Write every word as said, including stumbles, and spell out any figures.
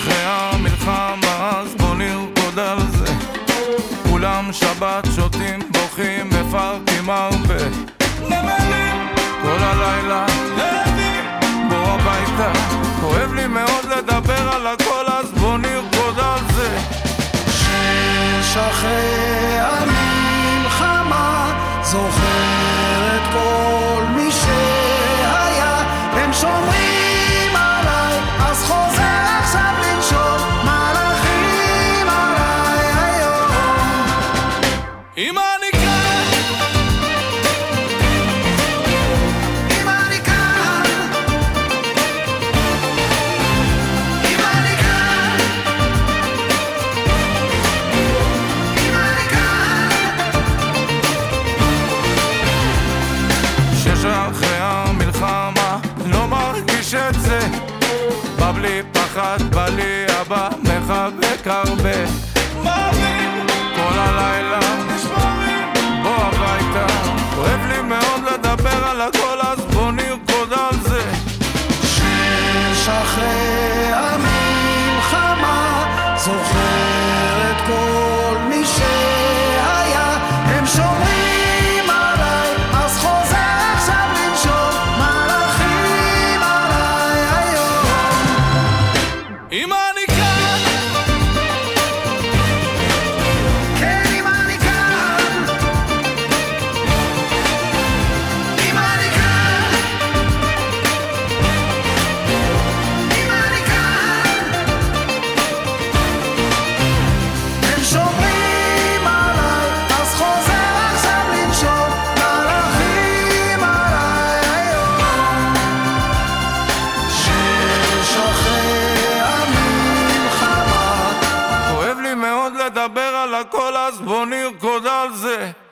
אחרי המלחמה, אז בוא נרקוד על זה. כולם שבת שותים, בוכים, מפרקים הרבה. נמלים כל הלילה, נהדים, בוא הביתה. כואב לי מאוד לדבר על הכל, אז בוא נרקוד על זה. שש אחרי המלחמה, זוכר את כל מי שהיה. הם שומרים עליי, אז חוזר עכשיו לנשום. מלאכים עליי היום. אמא אני כאן, אמא אני כאן, אמא אני כאן, אמא אני כאן. שש אחרי המלחמה, לא מרגיש את זה. בא בלי פחד, בא לי אבא, מחבק הרבה. מבין כל הלילה נשמרים, בוא הביתה. כואב לי מאוד לדבר על הכל, אז בוא נרקוד על זה. שש אחרי המלחמה, זוכר את כל מי שהיה. הם שומרים עליי, אז חוזר עכשיו לנשום. מלאכים עליי היום. אמא אני כאן, כן, אמא אני כאן, אמא אני כאן, אמא אני כאן. הם שומרים עליי, אז חוזר עכשיו לנשום. מלאכים עליי היום. שש אחרי המלחמה, כואב לי מאוד לדבר על הכל, אז בוא נרקוד על זה.